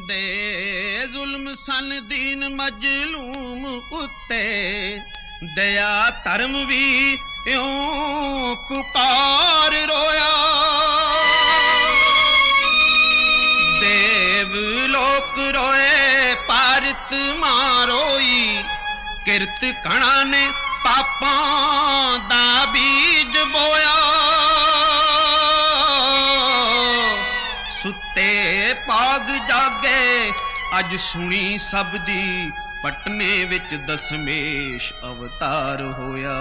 बेजुल्म सन दीन मजलूम उत्ते दया धर्म भी यूं पुकार रोया देव लोक रोए पारित मारोई किरत कणा ने पापां दा बीज बोया सुते पाग जागे अज सुनी सब दी पटने विच दशमेश अवतार होया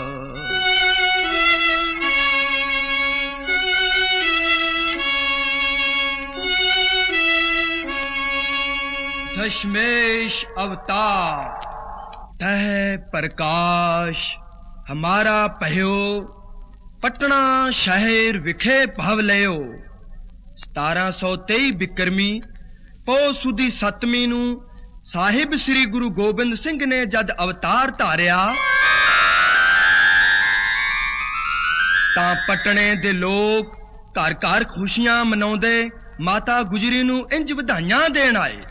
दशमेश अवतार तह प्रकाश हमारा पह्यो पटना शहर विखे भव लियो 1723 बिक्रमी पो सुदी 7वीं नू साहिब श्री गुरु गोबिंद सिंह ने जद अवतार धारिया तां पटने दे लोग घर घर खुशियां मनाउंदे माता गुजरी नू इंज वधाइयां देण आए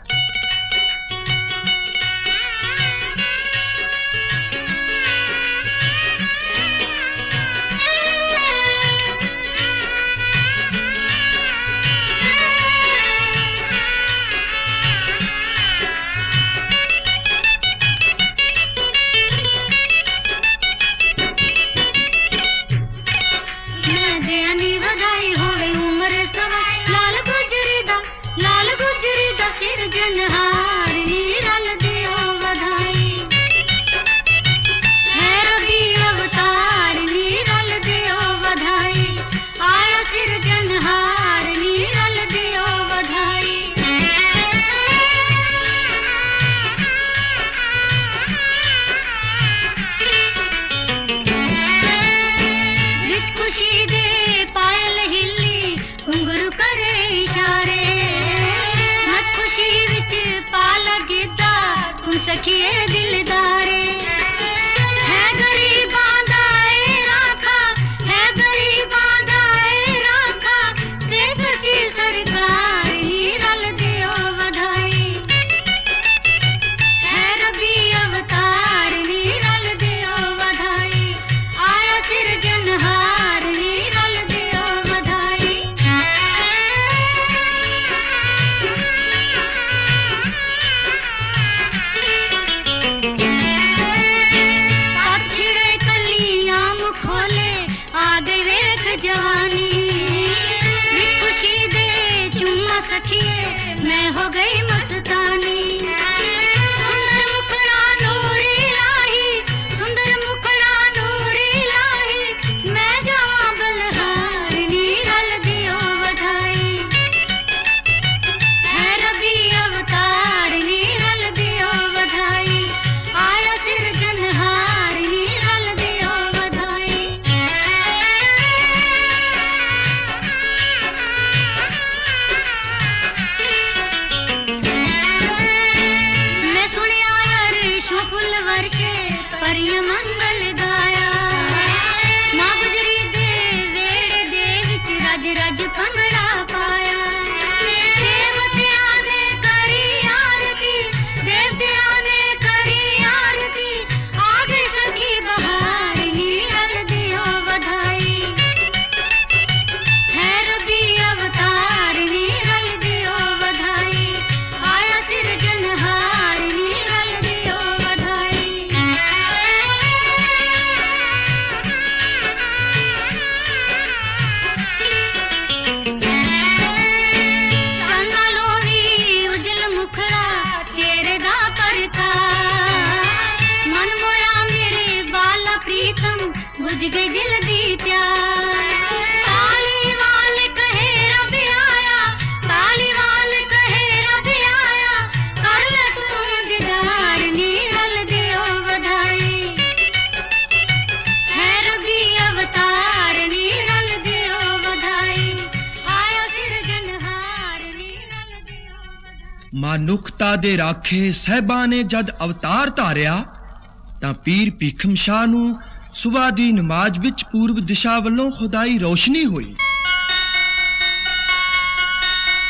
मनुखता दे राखे साहिबा ने जद अवतार धारिया तां पीर भीखम शाह नू सुबह दी नमाज विच पूर्व दिशा वल्लों खुदाई रोशनी हुई।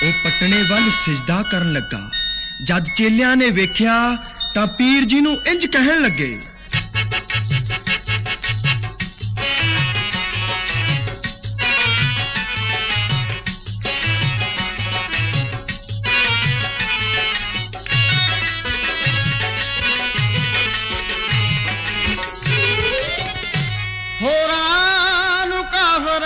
ਉਹ ਪਟਣੇ ਵੱਲ ਸਿਜਦਾ ਕਰਨ ਲੱਗਾ। ਜਦ ਚੇਲਿਆਂ ਨੇ ਵੇਖਿਆ ਤਾਂ ਪੀਰ ਜੀ ਨੂੰ ਇੰਜ ਕਹਿਣ ਲੱਗੇ, ਹੋਰਾਂ ਨੂੰ ਕਾਫਰ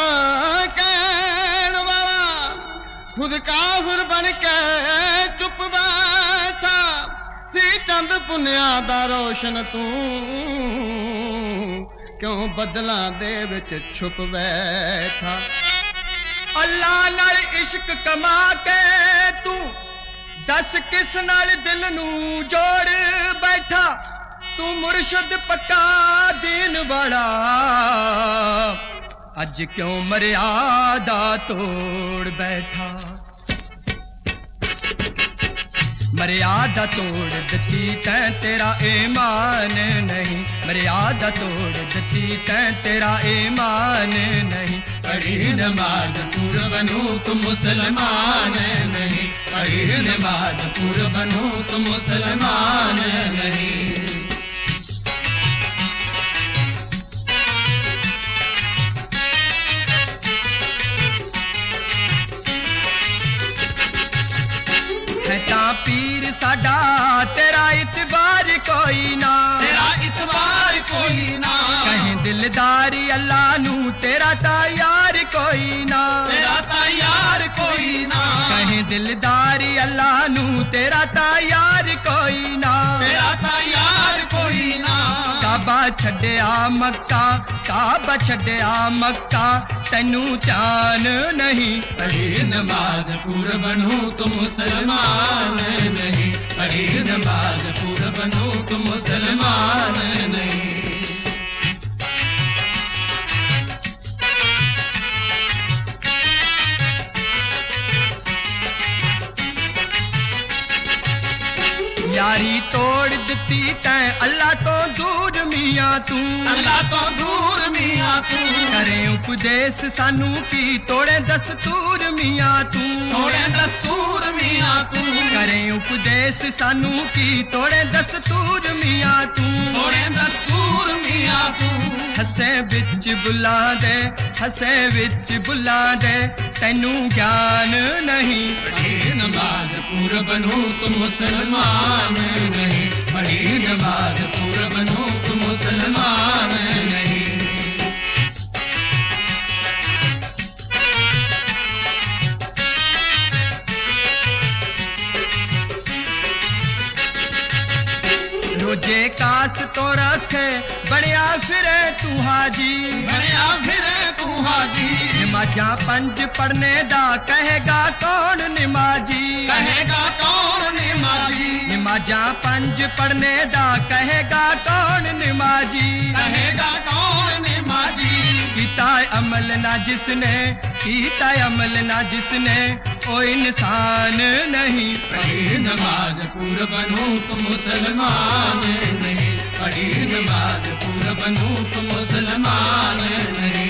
ਕਹਿਣ ਵਾਲਾ ਖੁਦ ਕਾਫਰ ਬਣ ਕੇ ਚੁੱਪ ਬੈਠਾ ਸੀ। ਚੰਦ ਪੁੰਨਿਆਂ ਦਾ ਰੋਸ਼ਨ ਤੂੰ ਕਿਉਂ ਬਦਲਾਂ ਦੇ ਵਿੱਚ ਛੁਪ ਬੈਠਾ। ਅੱਲਾ ਨਾਲ ਇਸ਼ਕ ਕਮਾ ਕੇ ਤੂੰ ਦੱਸ ਕਿਸ ਨਾਲ ਦਿਲ ਨੂੰ ਜੋੜ ਬੈਠਾ। ਤੂੰ ਮੁਰਸ਼ਿਦ ਪੱਕਾ ਦੀਨ ਵਾਲਾ ਅੱਜ ਕਿਉਂ ਮਰਿਆਦਾ ਤੋੜ ਬੈਠਾ। ਮਰਿਆਦਾ ਤੋੜ ਦਿੱਤੀ ਤੈਂ ਤੇਰਾ ਈਮਾਨ ਨਹੀਂ। ਮਰਿਆਦਾ ਤੋੜ ਦਿੱਤੀ ਤੈਂ ਤੇਰਾ ਈਮਾਨ ਨਹੀਂ। पढ़ी नमाज पूर बनो तुम मुसलमान नहीं। पढ़ी नमाज पूर बनो तुम मुसलमान नहीं। है तां पीर साडा तेरा इतबार कोई ना। तेरा इतबार कोई ना। कहीं दिलदारी अल्लाह नू तेरा तायार कोई ना। तेरा तायार कोई ना। कहीं दिलदारी अल्लाह नू तेरा तायार कोई ना। तेरा तायार कोई ना। काबा छड्डिया मक्का काबा छड्डिया मक्का तैनू ध्यान नहीं। पढ़ी नमाज पूर बनो तुम मुसलमान नहीं। पढ़ी नमाज पूर बनो तुम मुसलमान नहीं। यारी तोड़ दिती तैं अल्लाह तो दूर मियां तू। अल्लाह तो दूर मियां तू। करे उपदेश सानू की तोड़े दस्तूर मियां तू। तोड़े दस्तूर मियां तू। करे उपदेश सानू की तोड़े दस्तूर मियां तू। तोड़े दस्तूर मियां तू। हसे विच बुला दे हसे विच बुला दे तैनू ज्ञान नहीं। पढ़ी नमाज पूर बनो तुम मुसलमान नहीं। पढ़ी नमाज पूर बनो तुम मुसलमान नहीं। रोजे कास तो रखे बढ़िया फिरे तू हाजी। बढ़िया फिरे तू हाजी। नमाजा पंज पढ़ने दा कहेगा कौन नमाजी। कहेगा कौन नमाजी। नमाजा पंज पढ़ने दा कहेगा कौन नमाजी। कहेगा कौन नमाजी। कीता अमल ना जिसने कीता अमल ना जिसने ओ इंसान नहीं। पढ़ी नमाज पूर बनो तुम मुसलमान नहीं। पढ़ी नमाज पूर बनो तुम मुसलमान नहीं।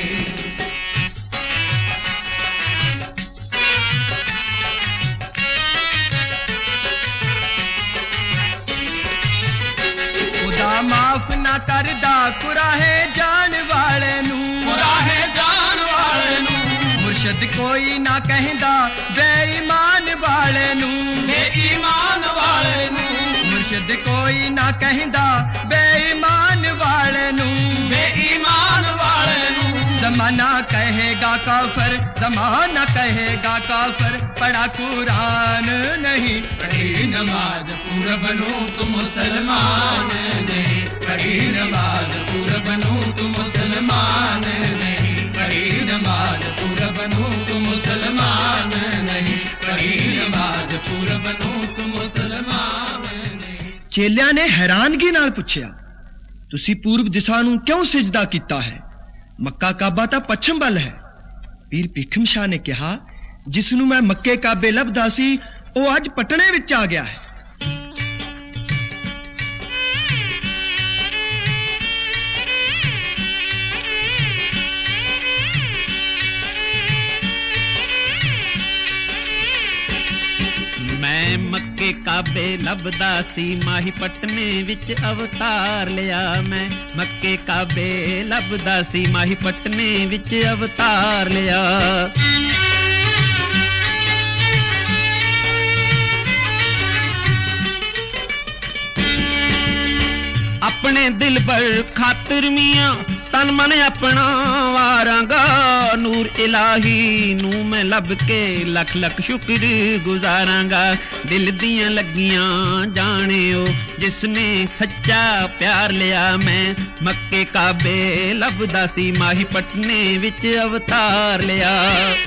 खुदा माफ ना करदा कुराहे जान वाले नू। कुराहे जान वाले नू। मुर्शद कोई ना कहंदा बेईमान वाले नू। बेईमान वाले नू। मुर्शद कोई ना कहंदा बेईमान वाले नू। बेईमान वाले नू। जमाना कहेगा काफर जमाना कहेगा काफर पढ़ा कुरान नहीं। पढ़ी नमाज पूर बनो तुम मुसलमान नहीं। पढ़ी नमाज पूर बनो तुम मुसलमान नहीं। पढ़ी नमाज पूर बनो तुम मुसलमान नहीं। पढ़ी नमाज पूर बनो तुम मुसलमान नहीं। चेलियां ने हैरानगी नाल पुछया, तुसी पूर्व दिशा नूं क्यों सिजदा कीता है? मक्का काबा तां पश्चिम ਵੱਲ है। पीर भीखम शाह ने कहा, जिस नूं मैं मक्के काबे लभदा सी ਉਹ ਅੱਜ ਪਟਣੇ ਵਿੱਚ ਆ ਗਿਆ ਹੈ। ਲੱਭਦਾ ਸੀ ਮਾਹੀ ਪਟਨੇ ਵਿੱਚ ਅਵਤਾਰ ਲਿਆ ਮੈਂ ਮੱਕੇ ਕਾਬੇ ਲੱਭਦਾ ਸੀ ਮਾਹੀ ਪਟਨੇ ਵਿੱਚ ਅਵਤਾਰ ਲਿਆ ਆਪਣੇ ਦਿਲ ਪਰ ਖਾਤਰ ਮੀਆਂ ਤਨ ਮਨ ਆਪਣਾ ਵਾਰਾਂਗਾ ਨੂਰ ਇਲਾਹੀ ਨੂੰ ਮੈਂ ਲੱਭ ਕੇ ਲੱਖ ਲੱਖ ਸ਼ੁਕਰ ਗੁਜ਼ਾਰਾਂਗਾ ਦਿਲ ਦੀਆਂ ਲੱਗੀਆਂ ਜਾਣਿਓ ਜਿਸਨੇ ਸੱਚਾ ਪਿਆਰ ਲਿਆ ਮੈਂ ਮੱਕੇ ਕਾਬੇ ਲੱਭਦਾ ਸੀ ਮਾਹੀ ਪਟਨੇ ਵਿੱਚ ਅਵਤਾਰ ਲਿਆ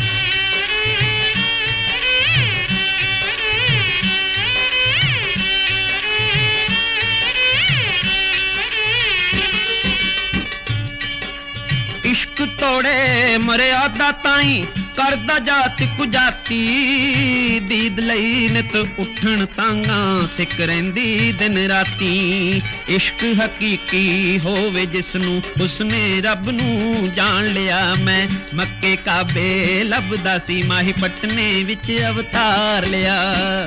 इश्क तोड़े मर्यादा ताई करदा जात कुजाती दीद लई नित उठण तांगा सिक रहिंदी दिन राती इश्क हकीकी होवे जिसनू उसने रब नू जान लिया मैं मक्के काबे लभदा सी माही पटने विच अवतार लिया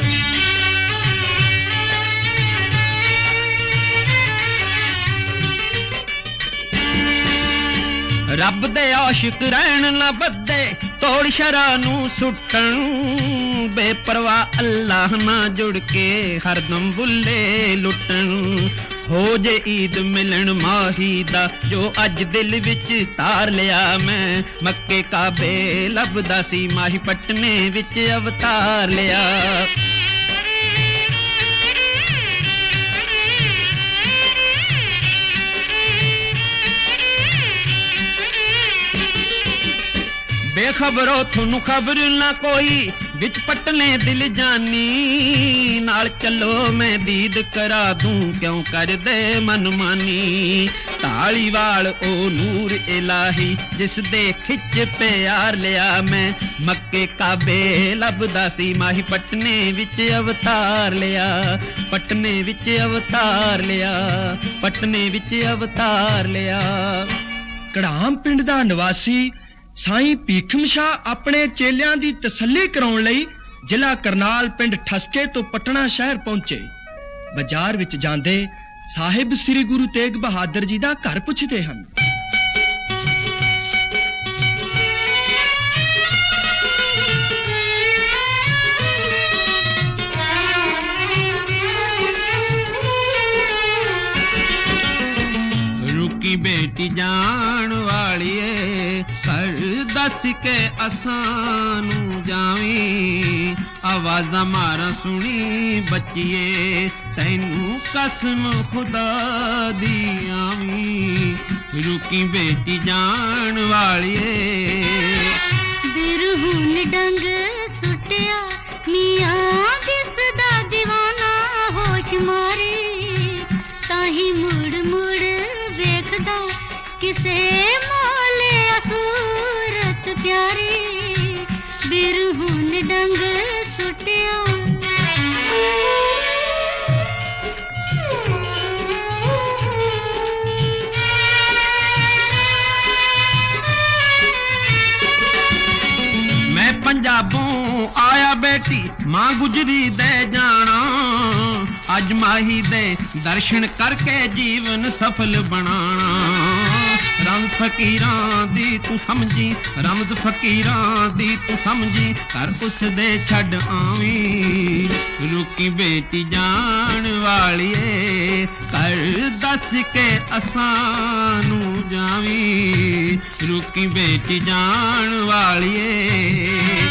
ਰੱਬ ਦੇ ਆਸ਼ਿਕ ਰਹਿਣ ਨਾ ਬੱਦੇ ਤੋੜ ਸ਼ਰਾਂ ਨੂੰ ਸੁੱਟਣ ਬੇਪਰਵਾਹ ਅੱਲਾਹ ਨਾਲ ਜੁੜ ਕੇ ਹਰਦਮ ਬੁੱਲੇ ਲੁੱਟਣ ਹੋ ਜੇ ਈਦ ਮਿਲਣ ਮਾਹੀ ਦਾ ਜੋ ਅੱਜ ਦਿਲ ਵਿੱਚ ਤਾਰ ਲਿਆ ਮੈਂ ਮੱਕੇ ਕਾਬੇ ਲੱਭਦਾ ਸੀ ਮਾਹੀ ਪਟਨੇ ਵਿੱਚ ਅਵਤਾਰ ਲਿਆ बेखबरो थोनू खबर ना कोई विच पटने दिल जानी नाल चलो मैं दीद करा दूं क्यों कर दे मनमानी ढालीवाल ओ नूर इलाही जिस दे खिच प्यार लिया मैं मक्के काबे लभदा सी माही पटने विच अवतार लिया पटने विच अवतार लिया पटने विच अवतार लिया ਕੜਾਮ ਪਿੰਡ ਦਾ ਨਿਵਾਸੀ ਸਾਈਂ ਭੀਖਮ ਸ਼ਾਹ ਆਪਣੇ ਚੇਲਿਆਂ ਦੀ ਤਸੱਲੀ ਕਰਾਉਣ ਲਈ ਜ਼ਿਲ੍ਹਾ ਕਰਨਾਲ ਪਿੰਡ ਠਸਕੇ ਤੋਂ ਪਟਨਾ ਸ਼ਹਿਰ ਪਹੁੰਚੇ ਬਾਜ਼ਾਰ ਵਿੱਚ ਜਾਂਦੇ ਸਾਹਿਬ ਸ੍ਰੀ ਗੁਰੂ ਤੇਗ ਬਹਾਦਰ ਜੀ ਦਾ ਘਰ ਪੁੱਛਦੇ ਹਨ रुकी बेटी जान वालिए दस के असानू जावी आवाज़ा मारा सुनी बच्चिए तैनू कसम खुदा दी आवी रुकी बेटी जान वालिए बिरहुन डंग सुटिया मियां दिसदा दीवाना होश मारे ताही मुड़ मुड़ वेखदा किसे मोले सूरत प्यारी बिरहुन डंग सुटिया मैं पंजाबों आया बेटी मां गुजरी दे जाना अज माही दे दर्शन करके जीवन सफल बनाना रमज फकीरां दी तू समझी रमज फकीरां दी तू समझी कर उस दे छड़ आवी रुकी बेटी जान वालिए कर दस के असानू जावी रुकी बेटी जान वालिए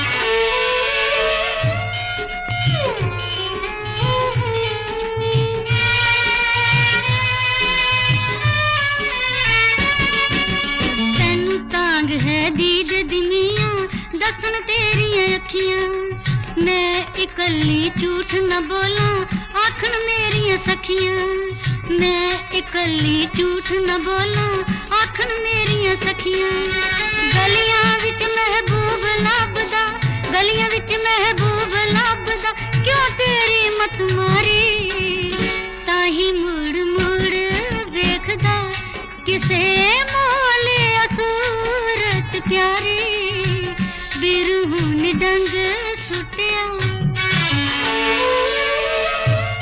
दीद दिनिया दसन तेरिया अखियां मैं इकल्ली झूठ न बोला आखन मेरिया सखियां मैं इकल्ली झूठ न बोला आखन मेरिया सखियां गलियां विच महबूब लभदा गलियां विच महबूब लभदा क्यों तेरी मत मारी ताही मुड़ मुड़ वेखदा किसे मोले सूरत प्यारी बिरहुन डंग सुटिया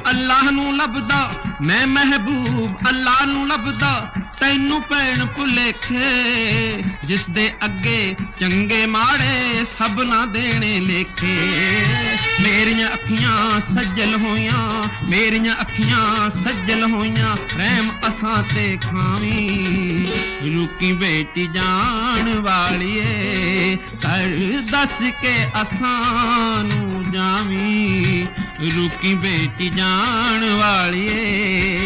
ਅੱਲਾਹ ਨੂੰ ਲੱਭਦਾ, ਮੈਂ ਮਹਿਬੂਬ ਅੱਲਾਹ ਨੂੰ ਲੱਭਦਾ, ਤੈਨੂੰ ਭੈਣ ਭੁਲੇਖੇ ਜਿਸ ਦੇ ਅੱਗੇ ਚੰਗੇ ਮਾੜੇ ਸਭ ਨਾ ਦੇਣੇ ਲੇਖੇ। ਮੇਰੀਆਂ ਅੱਖੀਆਂ ਸੱਜਲ ਹੋਈਆਂ, ਮੇਰੀਆਂ ਅੱਖੀਆਂ ਸੱਜਲ ਹੋਈਆਂ, ਰਹਿਮ ਅਸਾਂ ਤੇ ਖਾਵੀਂ ਰੁਕੀ ਬੇਟੀ ਜਾਣ ਵਾਲੀਏ, ਕਰ ਦੱਸ ਕੇ ਅਸਾਂ ਨੂੰ ਜਾਵੀਂ ਰੁਕੀ ਬੇਟੀ ਜਾਣ ਵਾਲੀਏ।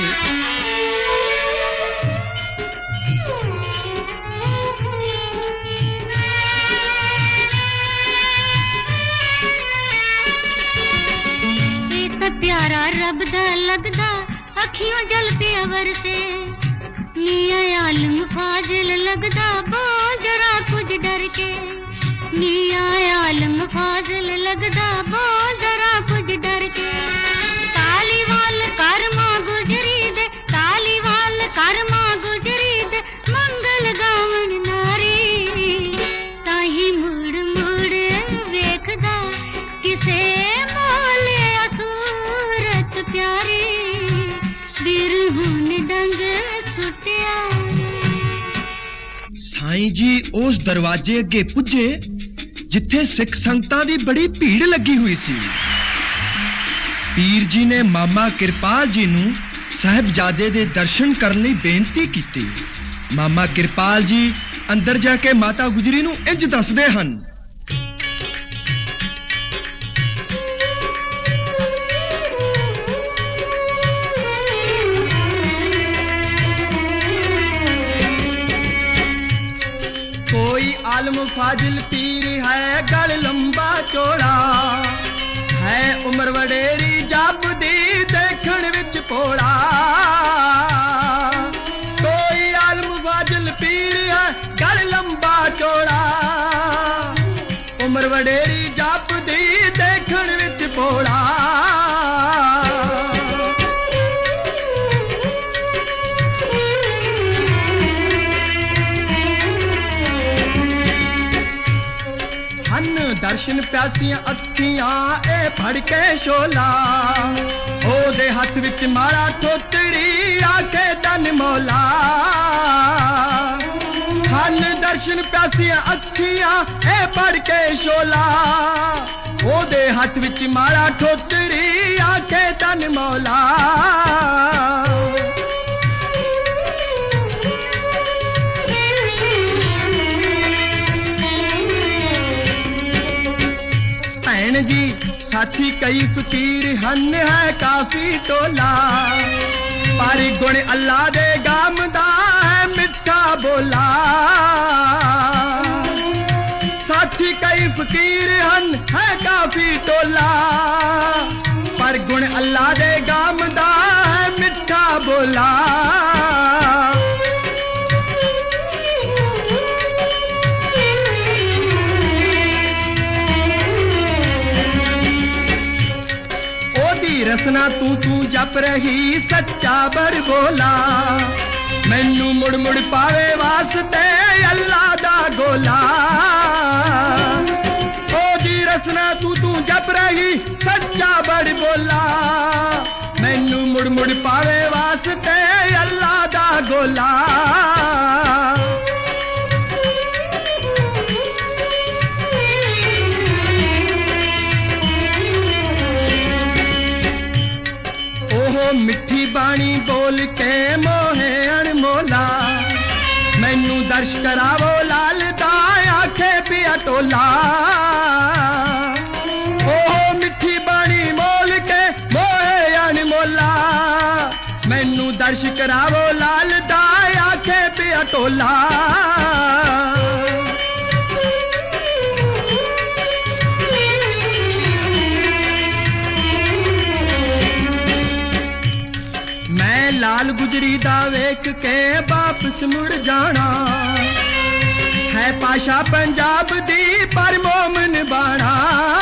प्यारा रब दा लगदा अखियों जलते अवर से, मियां आलम फाजिल लगदा बोल जरा कुछ डर के, मियां आलम फाजिल लगदा बोल जरा कुछ डर के। तालीवाल कर्मा गुजरी दे, तालीवाल कर्मा गुजरी दे, मंगल गावन नारी ताही मुड़ मुड़ वेखदा किसे मोले प्यारी बिरहुन डंग सुटिया। साईं जी उस दरवाजे अगे पुजे जिथे सिख संगतां दी बड़ी भीड़ लगी हुई सी। पीर जी ने मामा किरपाल जी नूं साहिबजादे दे दर्शन करने लई बेनती कीती। मामा किरपाल जी अंदर जाके माता गुजरी नूं इंज दसदे हन। आलम फाजिल पीर है गल लंबा चौड़ा, है उम्र वडेरी जब दी देखण विच भोला। कोई आलम फाजिल पीर है गल लंबा चौड़ा, उम्र वडेरी जब दी देखण विच भोला। दर्शन प्यासियां अखियां ए फड़ के शोला, ओदे हथ विच मारा ठोतरी आखे धन मौला। हन दर्शन प्यासियां अखियां ए फड़ के शोला, ओदे हथ विच मारा ठोतरी आखे धन मौला। जी साथी कई फकीर हन है काफी टोला, पर गुण अल्लाह दे गामदा है मिठा बोला। साथी कई फकीर हन है काफी टोला, पर गुण अल्लाह दे गामदा है मिठा बोला। रसना तू जप रही सच्चा बर बोला, मैनू मुड़ मुड़ पावे वास्ते अल्लाह दा गोला। ओदी रसना तू जप रही सच्चा बर बोला, मैनू मुड़ मुड़ पावे वास्ते अल्लाह दा गोला। मिठी बाणी बोल के मोहे अनमोला, मैनू दर्श करावो लाल दा आखे पिया टोला। ओह मिठी बाणी बोल के मोहे अनमोला, मैनू दर्श करावो लाल दा आखे पिया टोला। लाल गुजरी दा वेख के वापस मुड़ जाना, है पाशा पंजाब दी पर मोमन बाना।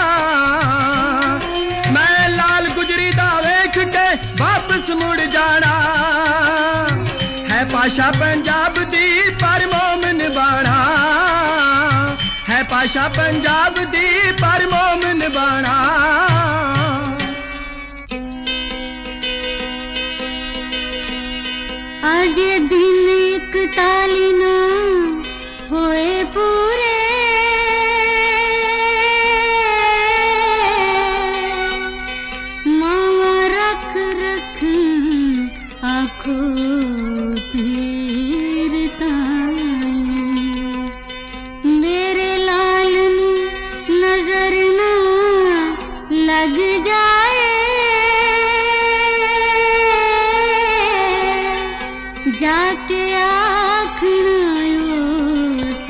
मैं लाल गुजरी दा वेख के वापस मुड़ जाना, है पाशा पंजाब दी पर मोमन बाना। है पाशा पंजाब दी पर मोमन बाना। अजे दिन 41 ना होए पूरे, मावा रख रख आखो तीर ताई, मेरे लाल नजर ना लग जाए, जाके आखना उस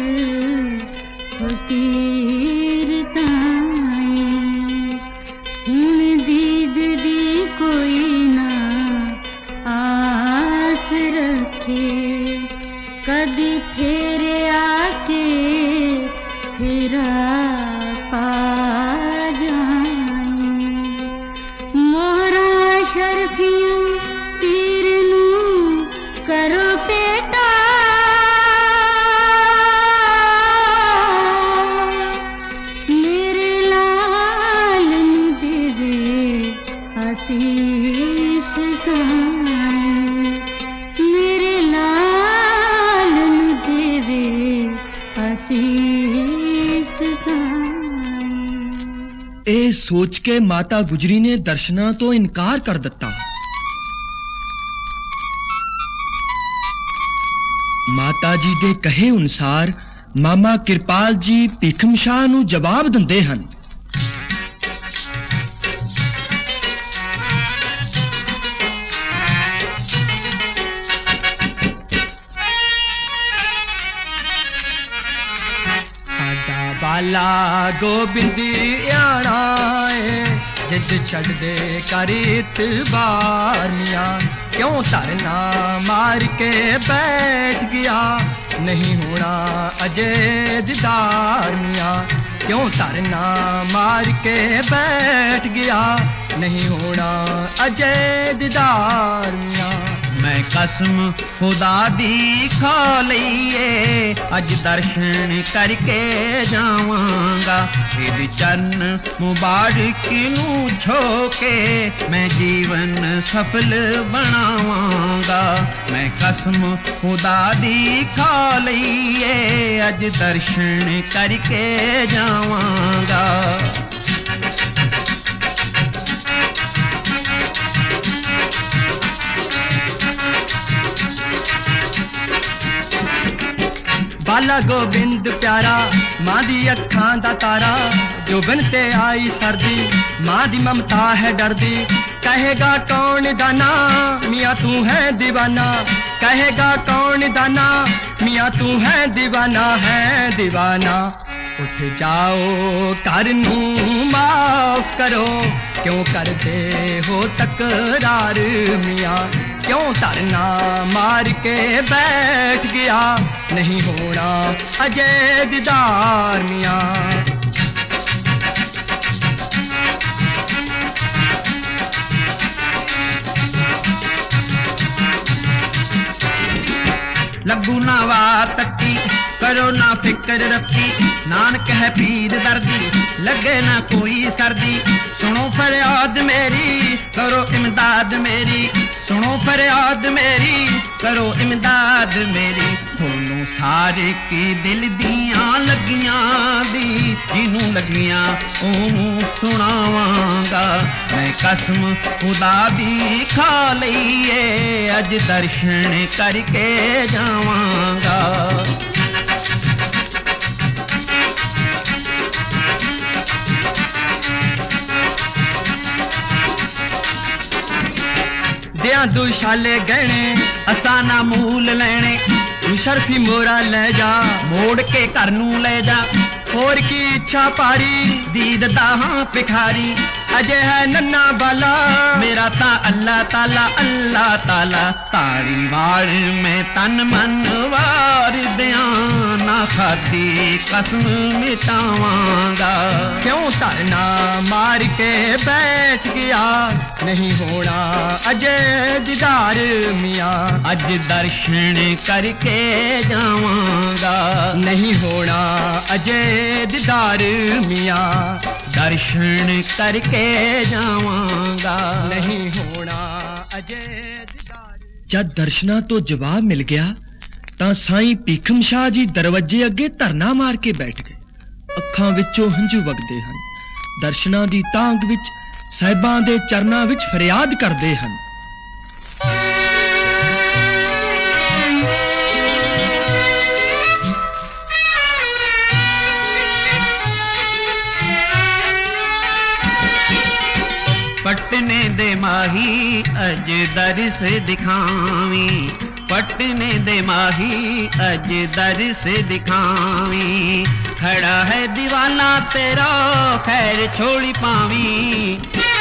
फकीर ताई, हुण दीद दी कोई ना आस रखे, कदी फेर आके फेरा पा जाए, मोहरा शर्फियों तीर नू करो पेटा, मेरे लाल नू देवे आशीष साई, मेरे लाल नू देवे आशीष साई। ਇਹ ਸੋਚ ਕੇ ਮਾਤਾ ਗੁਜਰੀ ਨੇ ਦਰਸ਼ਨਾਂ ਤੋਂ ਇਨਕਾਰ ਕਰ ਦਿੱਤਾ। ਮਾਤਾ ਜੀ ਦੇ ਕਹੇ ਅਨੁਸਾਰ ਮਾਮਾ ਕਿਰਪਾਲ ਜੀ ਭੀਖਮ ਸ਼ਾਹ ਨੂੰ ਜਵਾਬ ਦਿੰਦੇ ਹਨ। ਸਾਡਾ ਬਾਲਾ ਗੋਬਿੰਦੀ ਆਣਾ ਏ, ਜਿੱਦ ਛੱਡ ਦੇ ਕਰ ਇਤਬਾਰ ਮੀਆਂ, क्यों धरना मार के बैठ गया, नहीं होना अजय दीदार मियां, क्यों धरना मार के बैठ गया, नहीं होना अजय दीदार मियां। मैं कसम खुदा दी खा लईए, अज दर्शन करके जावांगा, फिर चरण मुबारक नू छोके मैं जीवन सफल बनावांगा। मैं कसम खुदा दी खा लईए, अज दर्शन करके जावांगा। बाला गोबिंद प्यारा मां दी अखां दा तारा, जोबन ते आई सर्दी मां दी ममता है डरदी, कहेगा कौन दाना मियां तू है दीवाना, कहेगा कौन दाना मियां तू है दीवाना। उठ जाओ कर नू माफ करो, क्यों करते हो तकरार मियां, क्यों धरना मार के बैठ गया, नहीं होना अजय दीदार मियां। लगू ना वार तकी करो ना फिक्र रखी, नानक है पीर दर्दी लगे ना कोई सर्दी, सुनो फरियाद मेरी करो इमदाद मेरी, सुनो फरियाद मेरी करो इमदाद मेरी। थोनू सारे की दिल दियां लगियां दी, जिनू लगियां ओनू सुनावांगा। मैं कसम खुदा दी खा लईए, अज दर्शन करके जावांगा। दियां दुशाले गहने असाना मूल लैने, तू शर्फी मोरा ले जा मोड़ के घर नू ले जा, होर की इच्छा पारी दीद दाहां भिखारी, अजय है नन्ना बाला मेरा ता अल्लाह ताला, ताड़ी वाल में तन मन वार दिया, ना खाती कसम मिटावांगा। क्यों धरना मार के बैठ गया, नहीं होना अजय दीदार मियां, अज दर्शन करके जावांगा। नहीं होना अजय दीदार मियां, दर्शन करके जावांगा। नहीं होना अजय दीदार। जद दर्शना तो जवाब मिल गया तां साईं भीखम शाह जी दरवाजे अगे धरना मार के बैठ गए। अखां विचों हंझू वगदे हन। दर्शना दी तांग विच साहिबां दे चरनां विच फरियाद करदे हन। पटने दे माही अज दर से दिखावी, पटने दे माही अज दर से दिखावी, खड़ा है दीवाना तेरा खैर छोड़ी पावी।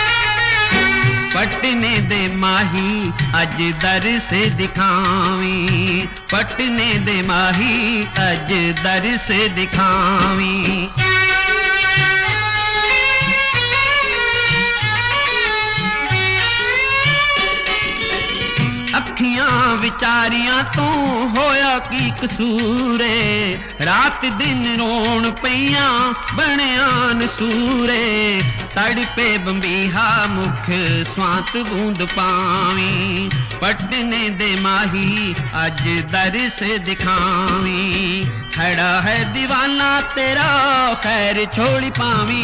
पटने दे माही अज दर से दिखावी, पटने दे माही अज दर से दिखावी। अखियां विचारियां तो होया की कसूरे, रात दिन रोण पईयां बणिया नसूरे, तड़पे बंबीहा मुख स्वांत बूंद पावी। पटने दे माही अज दर से दिखावी, खड़ा है दीवाना तेरा खैर छोड़ी पावी।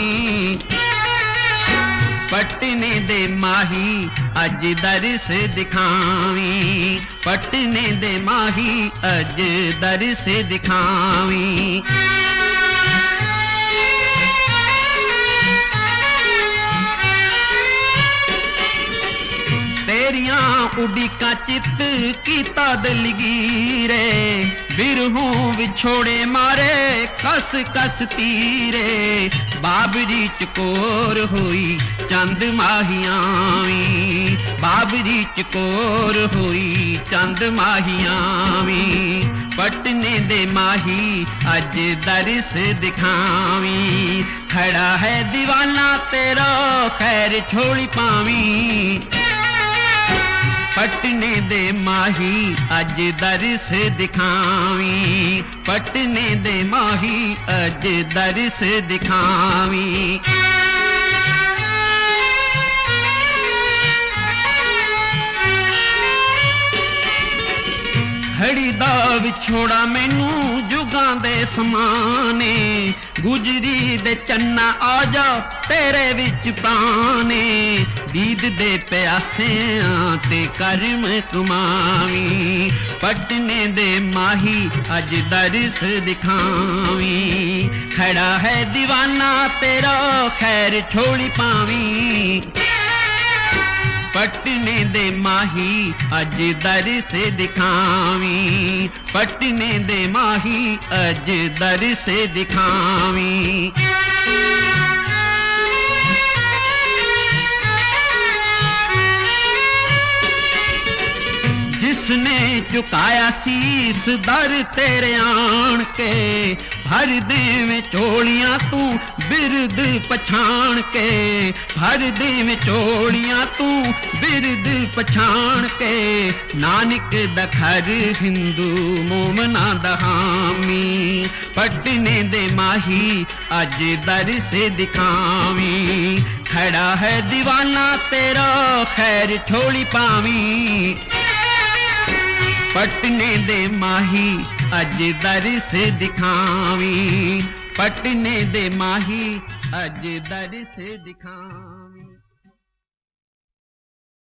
पटने दे माही अज दर से दिखावी, पटने दे माही अज दर से दिखावी। तेरियां उड़ीका चित कीता दलगीरे, बिरहों विछोड़े मारे कस कस तीरे, बाबरी चकोर हुई चंद माहियावी, बाबरी चकोर हुई चंद माहियावी। पटने दे माही अज दर से दिखावी, खड़ा है दीवाना तेरा खैर छोड़ी पावी। पटने दे माही अज दर से दिखावी, पटने दे माही अज दर से दिखावी। घड़ी दा विछोड़ा मैनू जुगां दे समाने, गुजरी दे चन्ना आ जा तेरे विच पाने, दीद दे प्यासियां ते करम कमावी। पटने दे माही अज दर से दिखावी, खड़ा है दीवाना तेरा खैर छोड़ी पावी। पटने दे माही अज दर से दिखावी, पटने दे माही अज दर से दिखावी। जिसने चुकाया शीस दर तेरे आन के, भर देवे चोलियां तू बिरद पछाण के, भर देवे चोलियां तू बिरद पछाण के, नानक दखर हिंदू मोमना दहामी। पटने दे माही अज दर से दिखावी, खड़ा है दीवाना तेरा खैर छोड़ी पावी। पटने दे माही अज दर से दिखावी, पटने दे माही अज दर से दिखावी।